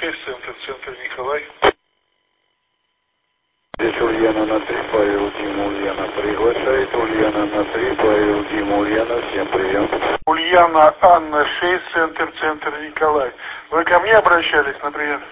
6, центр Николай. Здесь Ульяна на 3, Павел Дима, Ульяна приглашает. Ульяна на 3, Павел Дима, Ульяна, всем прием. Ульяна Анна 6, центр Николай. Вы ко мне обращались на прием?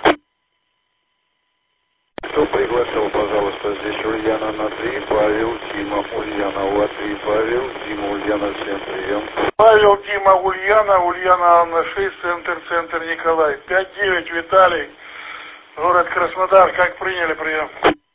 Кто приглашал, пожалуйста, здесь Ульяна на 3, Павел Дима, Ульяна, у вас 3, Павел Дима, Ульяна, всем прием. Павел Дима, Ульяна Анна 6, центр Николай. 5-9, Виталий, город Краснодар. Как приняли прием?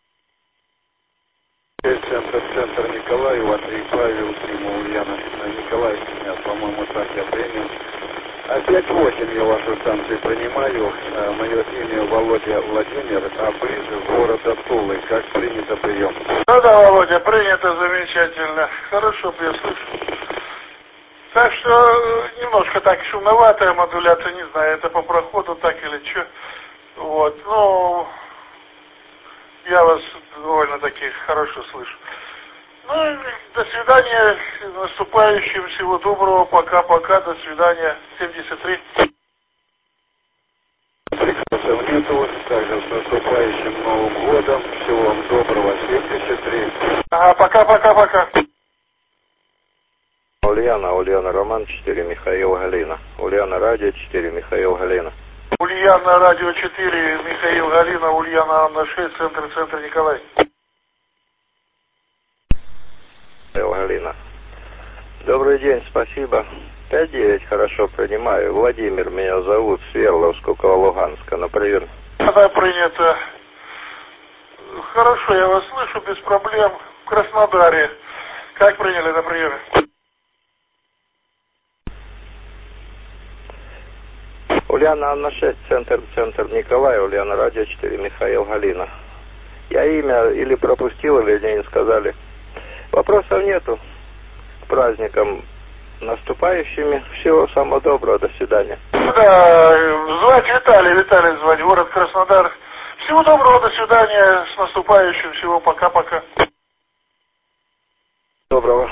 Центр Николай, у вас 3, Павел Дима, Ульяна, Николай, нет, по-моему, так я принял. 5-8 я вашу станцию принимаю. Мое имя Володя Владимир, а ближе города Тулы. Как принято прием? Да, Володя, принято замечательно. Хорошо, я слышу. Так что немножко так шумноватая модуляция, не знаю, это по проходу так или что. Вот, ну, я вас довольно-таки хорошо слышу. Ну, до свидания, с наступающим, всего доброго, пока, до свидания, 73. Приказов нету, также с наступающим Новым годом, всего вам доброго, 73. Ага, пока. Ульяна, Роман 4, Михаил Галина. Ульяна, Радио 4, Михаил Галина. Ульяна, Радио 4, Михаил Галина, Ульяна, Анна 6, центр Николай. Галина. Добрый день, спасибо. 5-9, хорошо принимаю. Владимир меня зовут, Свердловск, около Луганска, на прием. Да, принято. Хорошо, я вас слышу, без проблем. В Краснодаре. Как приняли на приеме? Ульяна, Анна 6, центр Николай, Ульяна, Радио 4, Михаил Галина. Я имя или пропустил, или мне не сказали. Вопросов нету. С праздником наступающими. Всего самого доброго. До свидания. Да, звать Виталий звать, город Краснодар. Всего доброго, до свидания, с наступающим, всего пока. Доброго.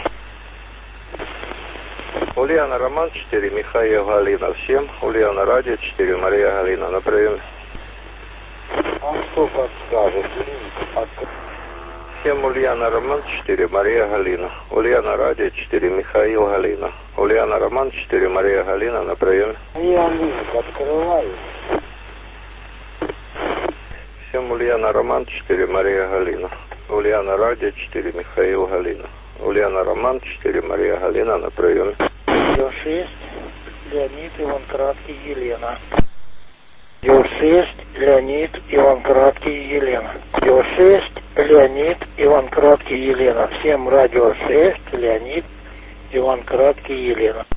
Ульяна, Роман 4, Михаил Галина. Всем. Ульяна, Радио 4, Мария Галина. На приеме. А что подскажет? Всем Ульяна, Роман 4, Мария Галина. Ульяна, Радио 4, Михаил Галина. Ульяна, Роман 4, Мария Галина. На приеме. Я линк открываю. Всем Ульяна, Роман 4, Мария Галина. Ульяна, Радио 4, Михаил Галина. Ульяна, Роман 4, Мария Галина. На приеме. 6, Леонид, Иван Краткий, Елена. 6, Леонид, Иван Краткий, Елена. 6, Леонид, Иван Краткий, Елена. Всем радио 6, Леонид, Иван Краткий, Елена.